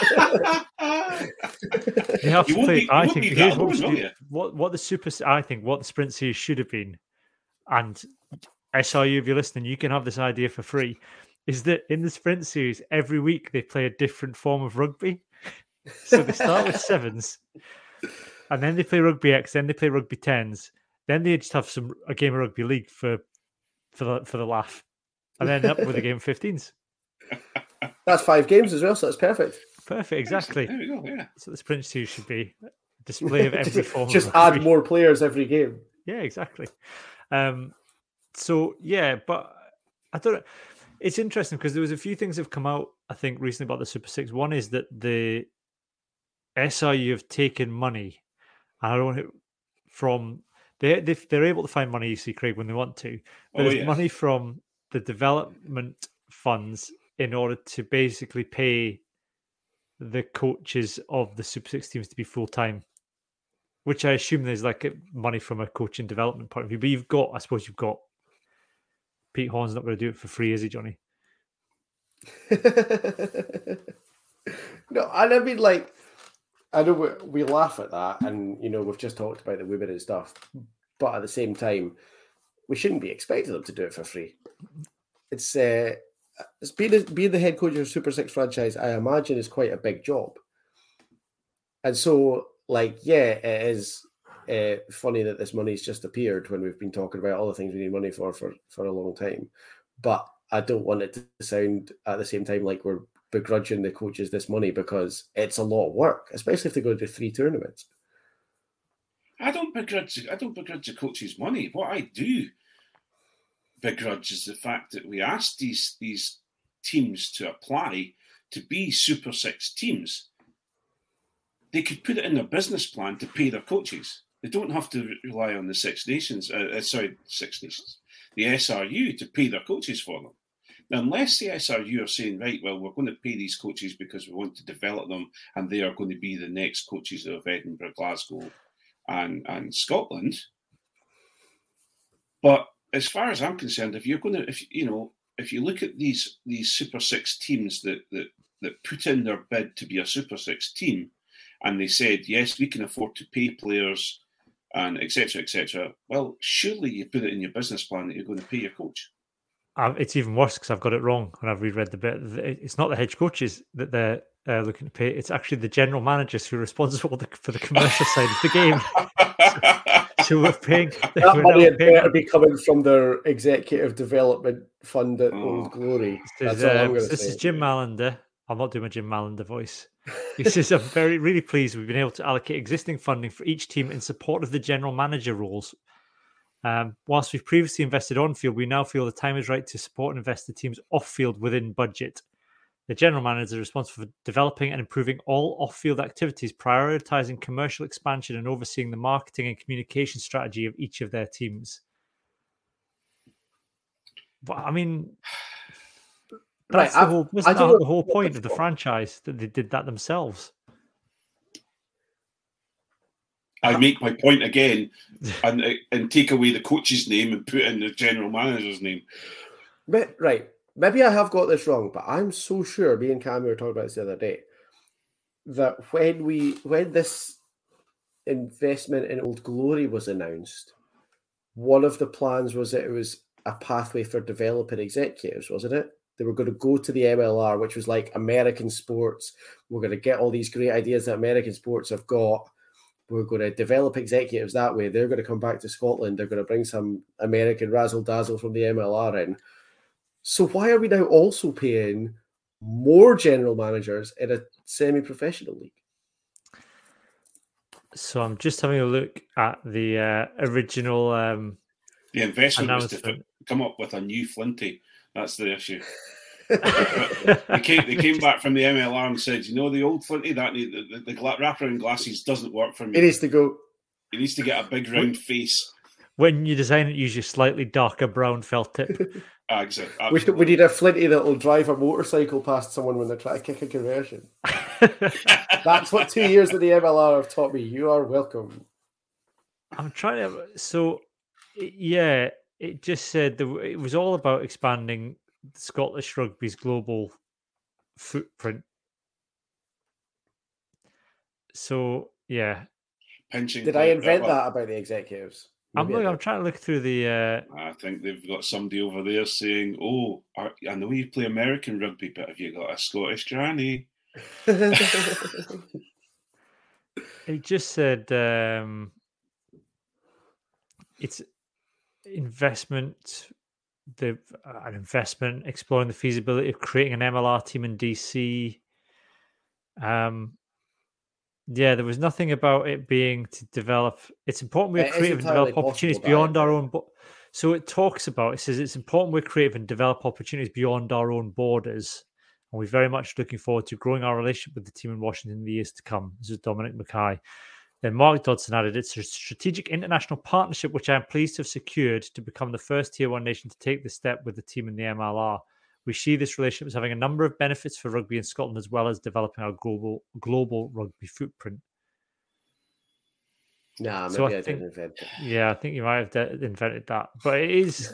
They have to play.
Be,
I think here's what,
alone,
do, what what the Super. I think what the sprint series should have been, and S R U, if you're listening, you can have this idea for free. Is that in the sprint series every week they play a different form of rugby? So they start with sevens, and then they play Rugby X, then they play Rugby Tens, then they just have some a game of rugby league for for the for the laugh, and then end up with a game of fifteens.
That's five games as well, so that's perfect.
Perfect, exactly.
There we go, yeah.
So the sprint series should be a display of every form.
Just
of
add more players every game.
Yeah, exactly. Um, so yeah, but I don't know. It's interesting because there was a few things that have come out, I think, recently about the Super Six. One is that the S R U have taken money. I don't know from they they they're able to find money, you see, Craig, when they want to. But
Oh,
there's
yes.
money from the development funds in order to basically pay the coaches of the Super Six teams to be full time, which I assume there's like money from a coaching development point of view. But you've got, I suppose, you've got Pete Horn's not going to do it for free, is he, Johnny?
No, and I mean, like, I know we, we laugh at that, and you know we've just talked about the women and stuff, but at the same time, we shouldn't be expecting them to do it for free. It's uh, it's being a, being the head coach of a Super Six franchise, I imagine, is quite a big job, and so like, yeah, it is uh, funny that this money's just appeared when we've been talking about all the things we need money for for for a long time, but I don't want it to sound at the same time like we're begrudging the coaches this money, because it's a lot of work, especially if they go to three tournaments.
I don't begrudge. I don't begrudge the coaches money. What I do begrudge is the fact that we asked these these teams to apply to be Super Six teams. They could put it in their business plan to pay their coaches. They don't have to rely on the Six Nations. Uh, sorry, Six Nations, the S R U to pay their coaches for them. Now, unless the S R U are saying, right, well, we're going to pay these coaches because we want to develop them, and they are going to be the next coaches of Edinburgh, Glasgow, and, and Scotland. But as far as I'm concerned, if you're going to, if you know, if you look at these these Super Six teams that that that put in their bid to be a Super Six team, and they said, yes, we can afford to pay players, and et cetera, et cetera. Well, surely you put it in your business plan that you're going to pay your coach.
Uh, it's even worse because I've got it wrong when I've reread the bit. It's not the head coaches that they're uh, looking to pay. It's actually the general managers who are responsible for the commercial side of the game. So, so we're paying.
That
we're
money had
paying,
better be coming from their executive development fund at
Oh.
Old Glory.
This,
That's all I'm
uh,
going to
this
say.
is Jim Malander. I'm not doing my Jim Malander voice. He says, I'm very, really pleased we've been able to allocate existing funding for each team in support of the general manager roles. Um, whilst we've previously invested on field, we now feel the time is right to support and invest the teams off field within budget. The general manager is responsible for developing and improving all off field activities, prioritizing commercial expansion and overseeing the marketing and communication strategy of each of their teams. But I mean, that's
Right,
the
I-
whole,
I
wasn't
don't
that
know
the whole
what
point
the
of the
fuck-
franchise, that they did that themselves?
I make my point again and and take away the coach's name and put in the general manager's name.
But, right, maybe I have got this wrong, but I'm so sure, me and Cammy were talking about this the other day, that when we when this investment in Old Glory was announced, one of the plans was that it was a pathway for developing executives, wasn't it? They were going to go to the M L R, which was like American sports. We're going to get all these great ideas that American sports have got. We're going to develop executives that way. They're going to come back to Scotland. They're going to bring some American razzle dazzle from the M L R in. So why are we now also paying more general managers in a semi-professional league?
So I'm just having a look at the uh, original. Um,
the investment was to f- come up with a new Flinty. That's the issue. they, came, they came back from the M L R and said, you know, the old Flinty, that need, the, the, the wraparound glasses doesn't work for me.
It needs to go.
It needs to get a big round face.
When you design it, use your slightly darker brown felt tip.
ah, exactly.
We, we need a Flinty that will drive a motorcycle past someone when they're trying to kick a conversion. That's what two years of the M L R have taught me. You are welcome.
I'm trying to. So, yeah, it just said the, it was all about expanding Scottish rugby's global footprint. So, yeah.
Pinching
Did I invent that about the executives?
I'm look, I'm trying to look through the. Uh...
I think they've got somebody over there saying, "Oh, I know you play American rugby, but have you got a Scottish granny?"
It just said um, it's investment. The uh, an investment exploring the feasibility of creating an M L R team in D C. Um. Yeah, there was nothing about it being to develop. It's important we're creative and develop opportunities beyond our own. Bo- so it talks about, it says it's important we're creative and develop opportunities beyond our own borders. And we're very much looking forward to growing our relationship with the team in Washington in the years to come. This is Dominic Mackay. Then Mark Dodson added, it's a strategic international partnership which I am pleased to have secured to become the first tier one nation to take this step with the team in the M L R. We see this relationship as having a number of benefits for rugby in Scotland, as well as developing our global global rugby footprint.
Nah, maybe
so I,
I
think,
didn't invent it.
Yeah, I think you might have de- invented that. But it is...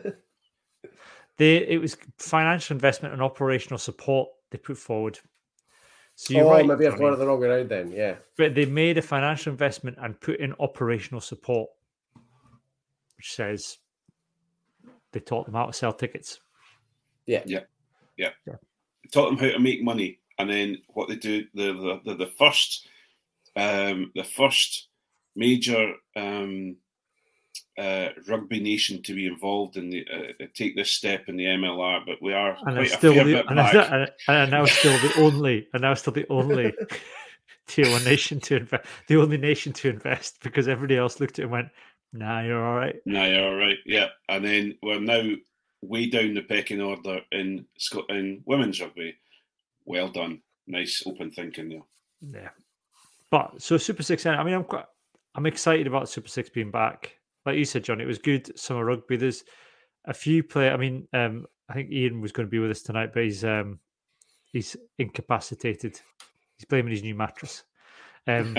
they, it was financial investment and operational support they put forward. So you're
oh,
right,
maybe I've
Johnny.
got it the wrong way around then, yeah.
But they made a financial investment and put in operational support, which says they taught them how to sell tickets.
Yeah,
yeah, yeah. yeah. Taught them how to make money, and then what they do. The the the, the first, um, the first major um, uh, rugby nation to be involved in the uh, take this step in the M L R. But we are
and
quite a
still
fair
the,
bit
and
back.
And, and now still the only, and now still the only tier one nation to invest, the only nation to invest, because everybody else looked at it and went, "Nah, you're all right."
Nah, you're all right. Yeah, and then we're now way down the pecking order in in women's rugby. Well done, nice open thinking there.
Yeah, but so Super Six. I mean, I'm quite, I'm excited about Super Six being back. Like you said, John, it was good summer rugby. There's a few players. I mean, um, I think Ian was going to be with us tonight, but he's um, he's incapacitated. He's blaming his new mattress. Um,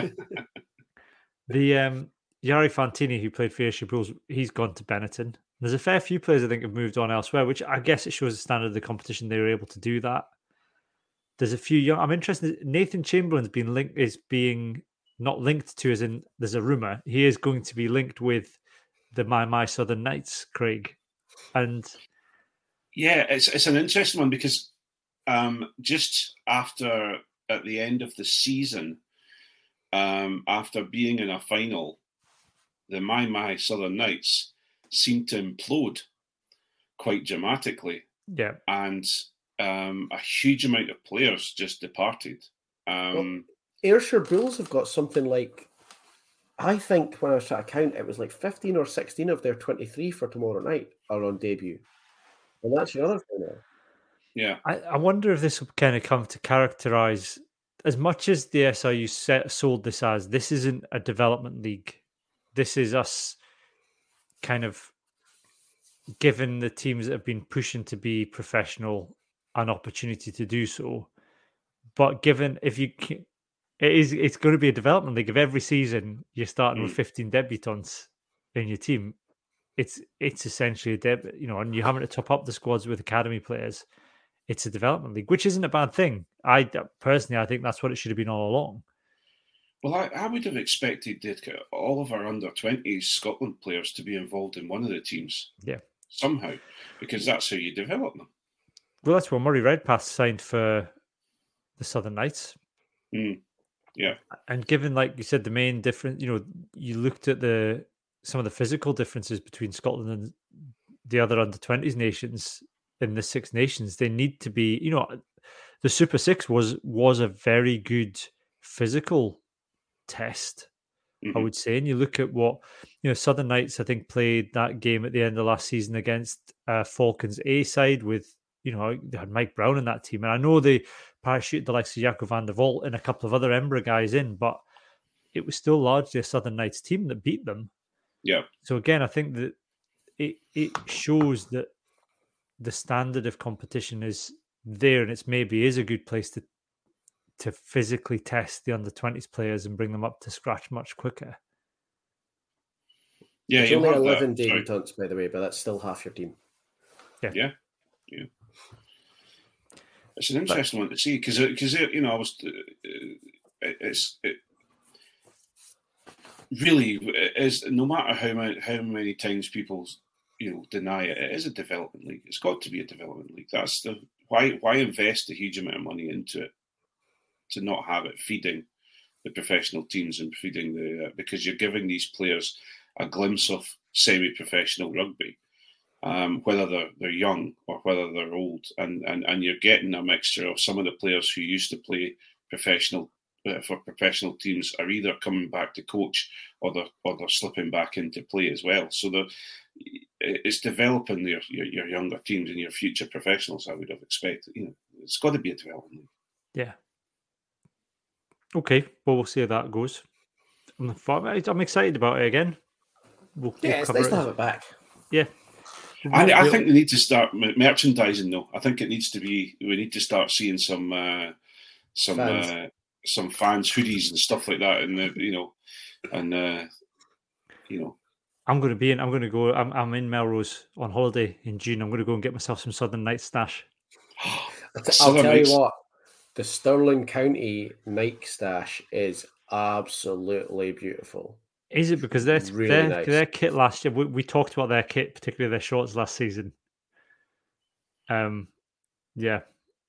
the um, Yari Fantini, who played for Ayrshire Bulls, he's gone to Benetton. There's a fair few players I think have moved on elsewhere, which I guess it shows the standard of the competition. They were able to do that. There's a few young. I'm interested. Nathan Chamberlain's been linked. Is being not linked to, as in there's a rumor he is going to be linked with the My My Southern Knights, Craig, and
yeah, it's it's an interesting one because um, just after at the end of the season, um, after being in a final, the My My Southern Knights seemed to implode quite dramatically.
Yeah.
And um, a huge amount of players just departed. Um,
well, Ayrshire Bulls have got something like, I think when I was trying to count, it was like fifteen or sixteen of their twenty-three for tomorrow night are on debut. And that's the other thing there.
Yeah.
I, I wonder if this will kind of come to characterise, as much as the S R U set, sold this as, this isn't a development league. This is us kind of given the teams that have been pushing to be professional an opportunity to do so. But given if you can, it is it's going to be a development league. If every season you're starting mm. with fifteen debutants in your team, it's it's essentially a deb, you know, and you're having to top up the squads with academy players. It's a development league, which isn't a bad thing. I personally, I think that's what it should have been all along.
Well, I, I would have expected that all of our under twenties Scotland players to be involved in one of the teams.
Yeah.
Somehow, because that's how you develop them.
Well, that's what Murray Redpath signed for the Southern Knights.
Mm. Yeah.
And given, like you said, the main difference, you know, you looked at the some of the physical differences between Scotland and the other under twenties nations. in the Six Nations. They need to be, you know, the Super Six was was a very good physical test,
Mm-hmm.
I would say. And you look at what, you know, Southern Knights, I think, played that game at the end of last season against uh, Falcons A side with, you know, they had Mike Brown in that team. And I know they parachuted the likes of Jaco van der Vault and a couple of other Embra guys in, but it was still largely a Southern Knights team that beat them.
Yeah.
So again, I think that it it shows that the standard of competition is there, and it's maybe is a good place to to physically test the under twenties players and bring them up to scratch much quicker.
Yeah,
it's
you
only
have
eleven
that. Sorry.
debutants, by the way, but that's still half your team.
Yeah,
yeah, yeah. It's an interesting but, one to see because because you know I was uh, it's it really is no matter how many how many times people you know deny it, it is a development league. It's got to be a development league. That's the why why invest a huge amount of money into it to not have it feeding the professional teams and feeding the uh, because you're giving these players a glimpse of semi-professional rugby, um, whether they're they're young or whether they're old, and, and and you're getting a mixture of some of the players who used to play professional uh, for professional teams are either coming back to coach or they're or they're slipping back into play as well. So the it's developing your, your your younger teams and your future professionals. I would have expected. You know, it's got to be a development.
Yeah. Okay, well, we'll see how that goes. I'm, I'm excited about it again. We'll,
yeah,
we'll
it's nice
it.
to have it back.
Yeah.
I, I think we need to start merchandising, though. I think it needs to be, we need to start seeing some uh, some fans. Uh, some fans hoodies and stuff like that, and the you know, and uh, you know,
I'm going to be in. I'm going to go. I'm I'm in Melrose on holiday in June. I'm going to go and get myself some Southern Knights stash.
I'll, t- I'll tell you what, the Stirling County Nike stash is absolutely beautiful.
Is it because their
really
their,
nice.
their kit last year? We, we talked about their kit, particularly their shorts last season. Um, yeah,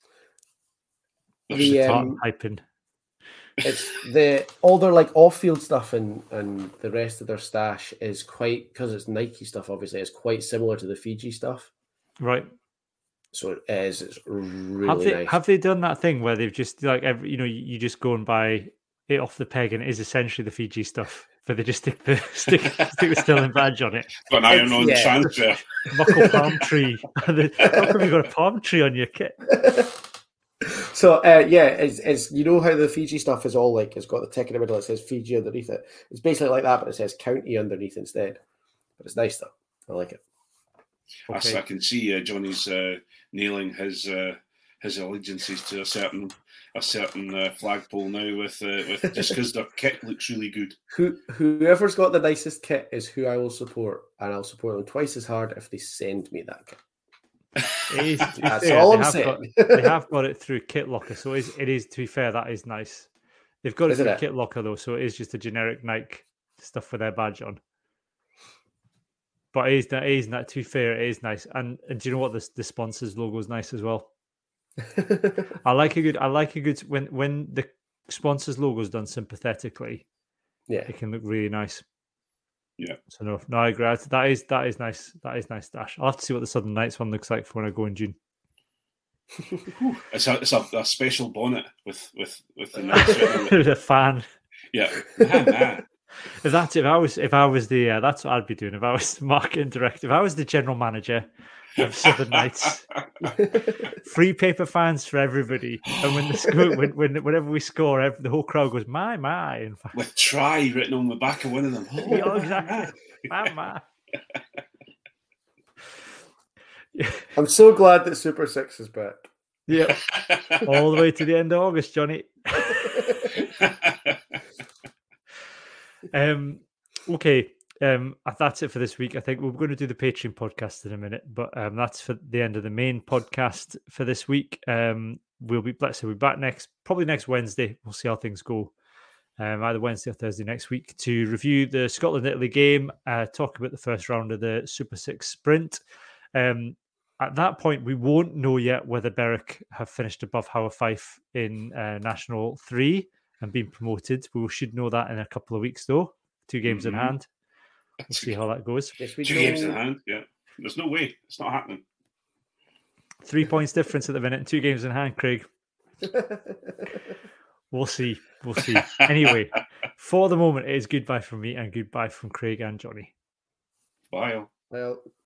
the um,
hyping.
It's the all their like off-field stuff and and the rest of their stash is quite, because it's Nike stuff. Obviously, it's quite similar to the Fiji stuff.
Right.
So it is. It's really
have they,
nice.
Have they done that thing where they've just like every you know you just go and buy it off the peg and it is essentially the Fiji stuff, but they just stick the stick stick the Stirling badge on it?
Got an iron on
yeah.
transfer.
Muckle palm tree. How come you got a palm tree on your kit?
So uh, yeah, it's, it's you know how the Fiji stuff is all like it's got the tick in the middle. It says Fiji underneath it. It's basically like that, but it says county underneath instead. But it's nice though. I like it.
Okay. I, I can see uh, Johnny's uh, nailing his uh, his allegiances to a certain a certain uh, flagpole now with uh, with just because their kit looks really good.
Who whoever's got the nicest kit is who I will support, and I'll support them twice as hard if they send me that kit.
It is,
That's
fair,
all
they
I'm
have
saying.
Got, they have got it through Kit Locker, so it is, it is. To be fair, that is nice. They've got it
Isn't
through
it?
Kit Locker though, so it is just a generic Nike stuff with their badge on. But it is that is that. To be fair, it is nice. And, and do you know what? The the sponsors logo is nice as well. I like a good. I like a good when when the sponsors logo is done sympathetically.
Yeah,
it can look really nice.
Yeah.
So no, no, I agree. That is that is nice. That is nice stash. I'll have to see what the Southern Knights one looks like for when I go in June.
It's a it's a, a special bonnet with with with the Knights.
The fan.
Yeah. Nah, nah.
If that's if I was if I was the uh, that's what I'd be doing if I was the marketing director. If I was the general manager of Southern Knights, free paper fans for everybody, and when the score, when, when whenever we score, every, the whole crowd goes my my. In fact,
with try written on the back of one of them. Oh,
yeah, exactly. My my.
I'm so glad that Super Six is back.
Yeah, all the way to the end of August, Johnny. um. Okay. Um, that's it for this week. I think we're going to do the Patreon podcast in a minute, but um, that's for the end of the main podcast for this week. Um, we'll be, let's say, we'll be back next, probably next Wednesday. We'll see how things go. Um, either Wednesday or Thursday next week to review the Scotland-Italy game, uh, talk about the first round of the Super Six sprint. Um, at that point, we won't know yet whether Berwick have finished above Howard Fife in uh, National three and been promoted. We should know that in a couple of weeks, though. Two games
mm-hmm.
in hand. We'll see how that goes.
Yes, we
Two
do.
games in hand, yeah. There's no way. It's not happening.
Three points difference at the minute, two games in hand, Craig. We'll see. We'll see. Anyway, for the moment, it is goodbye from me and goodbye from Craig and Johnny.
Bye.
Well.